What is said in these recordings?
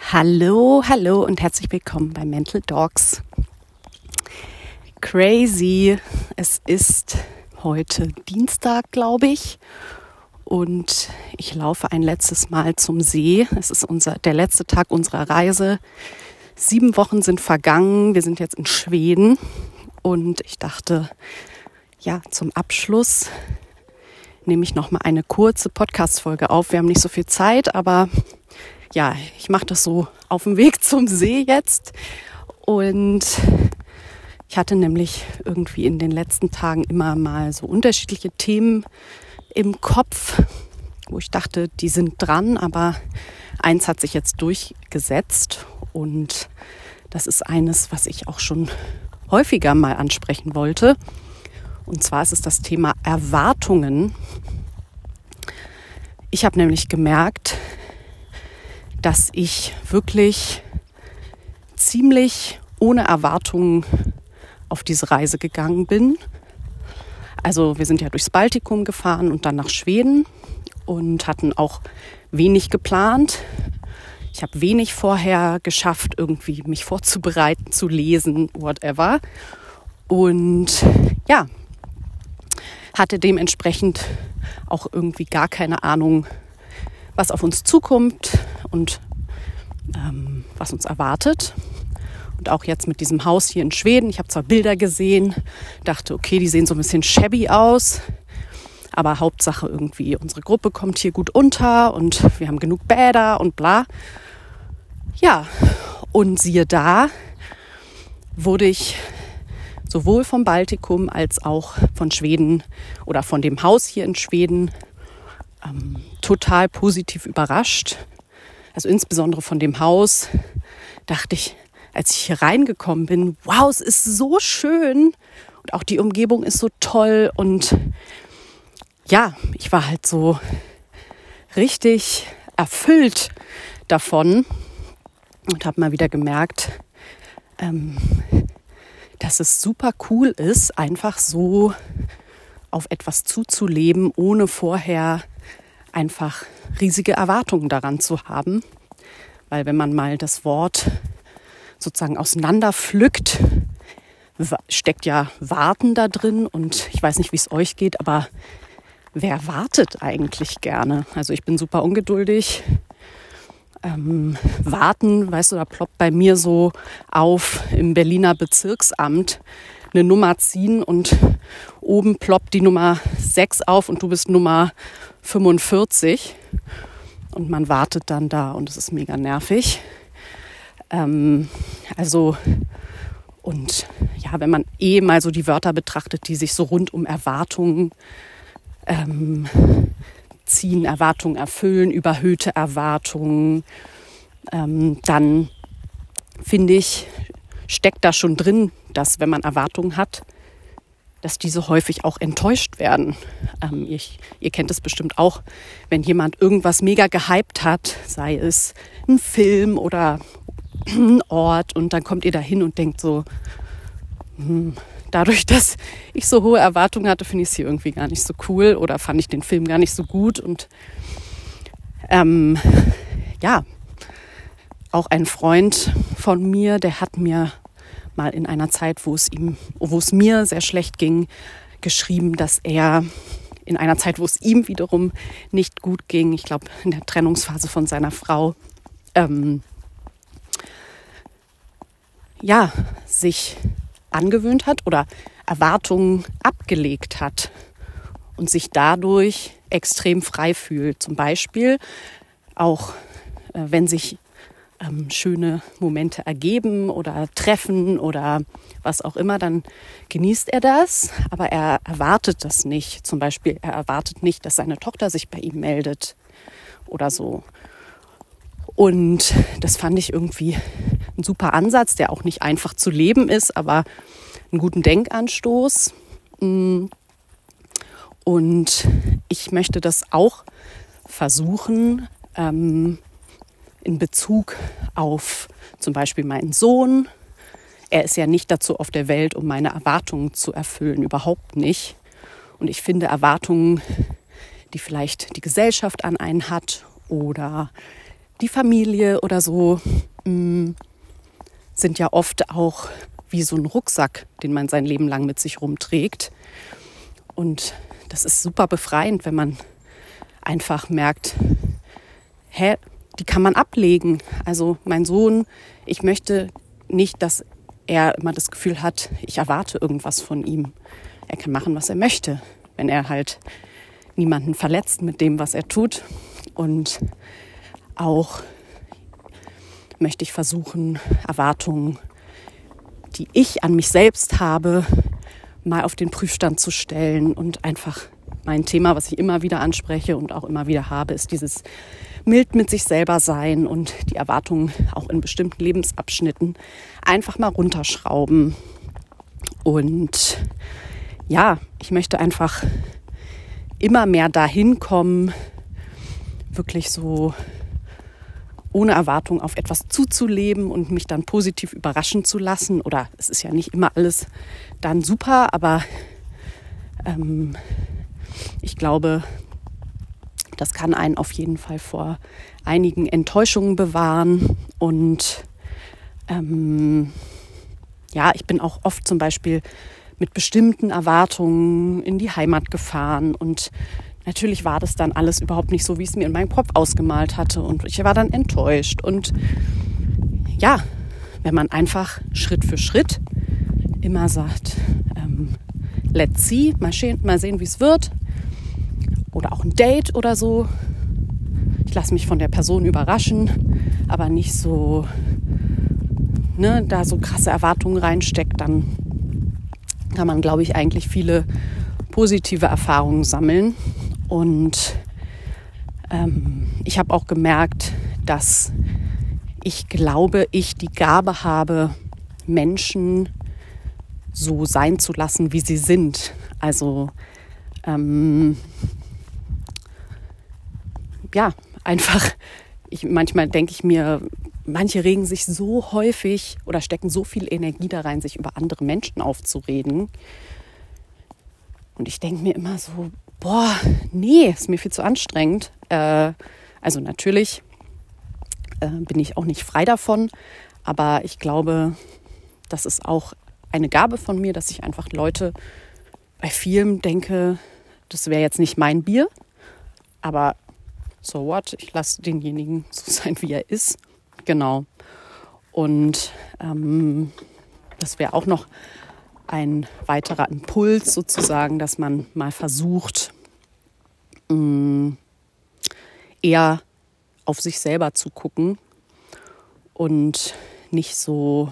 Hallo, hallo und herzlich willkommen bei Mental Dogs. Crazy, es ist heute Dienstag, glaube ich, und ich laufe ein letztes Mal zum See. Es ist der letzte Tag unserer Reise. 7 Wochen sind vergangen, wir sind jetzt in Schweden und ich dachte, ja, zum Abschluss nehme ich noch mal eine kurze Podcast-Folge auf. Wir haben nicht so viel Zeit, aber ja, ich mache das so auf dem Weg zum See jetzt. Und ich hatte nämlich irgendwie in den letzten Tagen immer mal so unterschiedliche Themen im Kopf, wo ich dachte, die sind dran, aber eins hat sich jetzt durchgesetzt. Und das ist eines, was ich auch schon häufiger mal ansprechen wollte. Und zwar ist es das Thema Erwartungen. Ich habe nämlich gemerkt, dass ich wirklich ziemlich ohne Erwartungen auf diese Reise gegangen bin. Also wir sind ja durchs Baltikum gefahren und dann nach Schweden und hatten auch wenig geplant. Ich habe wenig vorher geschafft, irgendwie mich vorzubereiten, zu lesen, whatever. Und ja, hatte dementsprechend auch irgendwie gar keine Ahnung, was auf uns zukommt und was uns erwartet. Und auch jetzt mit diesem Haus hier in Schweden. Ich habe zwar Bilder gesehen, dachte, okay, die sehen so ein bisschen shabby aus, aber Hauptsache irgendwie, unsere Gruppe kommt hier gut unter und wir haben genug Bäder und bla. Ja, und siehe da, wurde ich sowohl vom Baltikum als auch von Schweden oder von dem Haus hier in Schweden total positiv überrascht. Also insbesondere von dem Haus dachte ich, als ich hier reingekommen bin, wow, es ist so schön und auch die Umgebung ist so toll. Und ja, ich war halt so richtig erfüllt davon und habe mal wieder gemerkt, dass es super cool ist, einfach so auf etwas zuzuleben, ohne vorher einfach riesige Erwartungen daran zu haben. Weil wenn man mal das Wort sozusagen auseinander pflückt, steckt ja Warten da drin. Und ich weiß nicht, wie es euch geht, aber wer wartet eigentlich gerne? Also ich bin super ungeduldig. Warten, weißt du, da ploppt bei mir so auf im Berliner Bezirksamt eine Nummer ziehen und oben ploppt die Nummer 6 auf und du bist Nummer 45 und man wartet dann da und es ist mega nervig. Also und ja, wenn man mal so die Wörter betrachtet, die sich so rund um Erwartungen ziehen, Erwartungen erfüllen, überhöhte Erwartungen, dann finde ich, steckt da schon drin, dass wenn man Erwartungen hat, dass diese häufig auch enttäuscht werden. Ihr kennt es bestimmt auch, wenn jemand irgendwas mega gehypt hat, sei es ein Film oder ein Ort, und dann kommt ihr da hin und denkt so, dadurch, dass ich so hohe Erwartungen hatte, finde ich es hier irgendwie gar nicht so cool oder fand ich den Film gar nicht so gut. Und ja, auch ein Freund von mir, der hat mir mal in einer Zeit, wo es mir sehr schlecht ging, geschrieben, dass er in einer Zeit, wo es ihm wiederum nicht gut ging, ich glaube in der Trennungsphase von seiner Frau, sich angewöhnt hat oder Erwartungen abgelegt hat und sich dadurch extrem frei fühlt. Zum Beispiel auch, wenn sich schöne Momente ergeben oder treffen oder was auch immer, dann genießt er das, aber er erwartet das nicht. Zum Beispiel, er erwartet nicht, dass seine Tochter sich bei ihm meldet oder so. Und das fand ich irgendwie ein super Ansatz, der auch nicht einfach zu leben ist, aber einen guten Denkanstoß. Und ich möchte das auch versuchen, in Bezug auf zum Beispiel meinen Sohn. Er ist ja nicht dazu auf der Welt, um meine Erwartungen zu erfüllen, überhaupt nicht. Und ich finde Erwartungen, die vielleicht die Gesellschaft an einen hat oder die Familie oder so, sind ja oft auch wie so ein Rucksack, den man sein Leben lang mit sich rumträgt. Und das ist super befreiend, wenn man einfach merkt, die kann man ablegen. Also mein Sohn, ich möchte nicht, dass er immer das Gefühl hat, ich erwarte irgendwas von ihm. Er kann machen, was er möchte, wenn er halt niemanden verletzt mit dem, was er tut. Und auch möchte ich versuchen, Erwartungen, die ich an mich selbst habe, mal auf den Prüfstand zu stellen. Und einfach mein Thema, was ich immer wieder anspreche und auch immer wieder habe, ist dieses mild mit sich selber sein und die Erwartungen auch in bestimmten Lebensabschnitten einfach mal runterschrauben. Und ja, ich möchte einfach immer mehr dahin kommen, wirklich so ohne Erwartung auf etwas zuzuleben und mich dann positiv überraschen zu lassen. Oder es ist ja nicht immer alles dann super, aber ich glaube, das kann einen auf jeden Fall vor einigen Enttäuschungen bewahren. Und ich bin auch oft zum Beispiel mit bestimmten Erwartungen in die Heimat gefahren. Und natürlich war das dann alles überhaupt nicht so, wie ich es mir in meinem Kopf ausgemalt hatte. Und ich war dann enttäuscht. Und ja, wenn man einfach Schritt für Schritt immer sagt, let's see, mal sehen, wie es wird. Oder auch ein Date oder so. Ich lasse mich von der Person überraschen, aber nicht so, da so krasse Erwartungen reinsteckt, dann kann man, glaube ich, eigentlich viele positive Erfahrungen sammeln. Und ich habe auch gemerkt, dass ich glaube, ich die Gabe habe, Menschen so sein zu lassen, wie sie sind. Also einfach, manchmal denke ich mir, manche regen sich so häufig oder stecken so viel Energie da rein, sich über andere Menschen aufzureden. Und ich denke mir immer so, nee, ist mir viel zu anstrengend. Also natürlich bin ich auch nicht frei davon, aber ich glaube, das ist auch eine Gabe von mir, dass ich einfach Leute bei vielem denke, das wäre jetzt nicht mein Bier, aber so what, ich lasse denjenigen so sein, wie er ist. Genau. Und das wäre auch noch ein weiterer Impuls sozusagen, dass man mal versucht, eher auf sich selber zu gucken und nicht so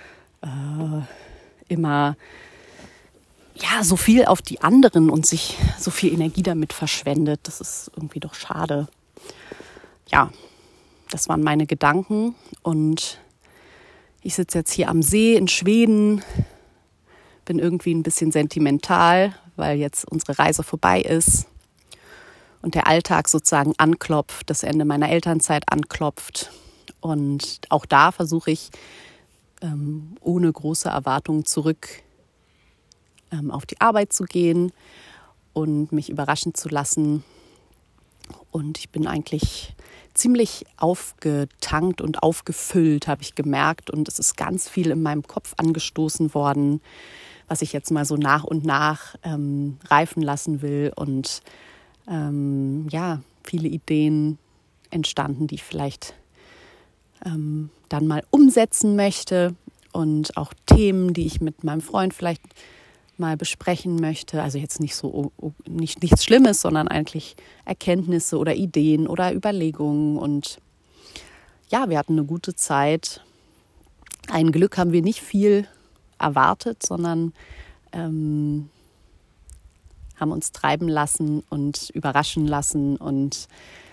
immer so viel auf die anderen und sich so viel Energie damit verschwendet. Das ist irgendwie doch schade. Ja, das waren meine Gedanken und ich sitze jetzt hier am See in Schweden, bin irgendwie ein bisschen sentimental, weil jetzt unsere Reise vorbei ist und der Alltag sozusagen anklopft, das Ende meiner Elternzeit anklopft. Und auch da versuche ich, ohne große Erwartungen zurück auf die Arbeit zu gehen und mich überraschen zu lassen. Und ich bin eigentlich ziemlich aufgetankt und aufgefüllt, habe ich gemerkt. Und es ist ganz viel in meinem Kopf angestoßen worden, was ich jetzt mal so nach und nach reifen lassen will. Und viele Ideen entstanden, die ich vielleicht dann mal umsetzen möchte. Und auch Themen, die ich mit meinem Freund vielleicht mal besprechen möchte. Also jetzt nicht so nichts Schlimmes, sondern eigentlich Erkenntnisse oder Ideen oder Überlegungen. Und ja, wir hatten eine gute Zeit. Ein Glück haben wir nicht viel erwartet, sondern haben uns treiben lassen und überraschen lassen. Und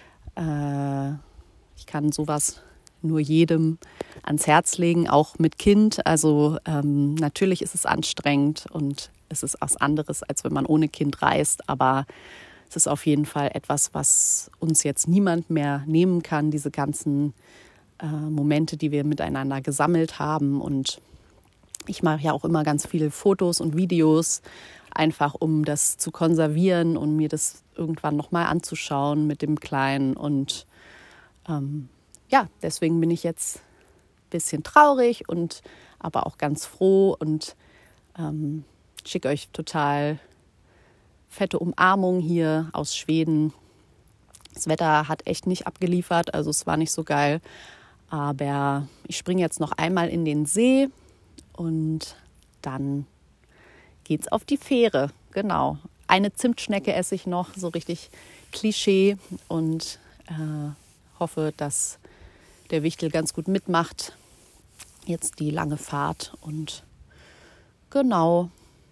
ich kann sowas nur jedem ans Herz legen, auch mit Kind. Also natürlich ist es anstrengend und es ist was anderes, als wenn man ohne Kind reist. Aber es ist auf jeden Fall etwas, was uns jetzt niemand mehr nehmen kann, diese ganzen Momente, die wir miteinander gesammelt haben. Und ich mache ja auch immer ganz viele Fotos und Videos, einfach um das zu konservieren und mir das irgendwann nochmal anzuschauen mit dem Kleinen. Und deswegen bin ich jetzt bisschen traurig und aber auch ganz froh und schicke euch total fette Umarmung hier aus Schweden. Das Wetter hat echt nicht abgeliefert, also es war nicht so geil. Aber ich springe jetzt noch einmal in den See und dann geht's auf die Fähre. Genau. Eine Zimtschnecke esse ich noch, so richtig Klischee und hoffe, dass der Wichtel ganz gut mitmacht. Jetzt die lange Fahrt und genau,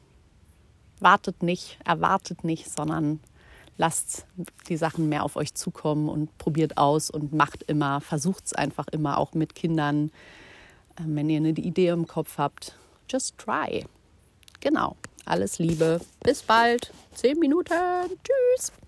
erwartet nicht, sondern lasst die Sachen mehr auf euch zukommen und probiert aus und macht immer, versucht es einfach immer, auch mit Kindern. Wenn ihr eine Idee im Kopf habt, just try. Genau, alles Liebe, bis bald, 10 Minuten, tschüss.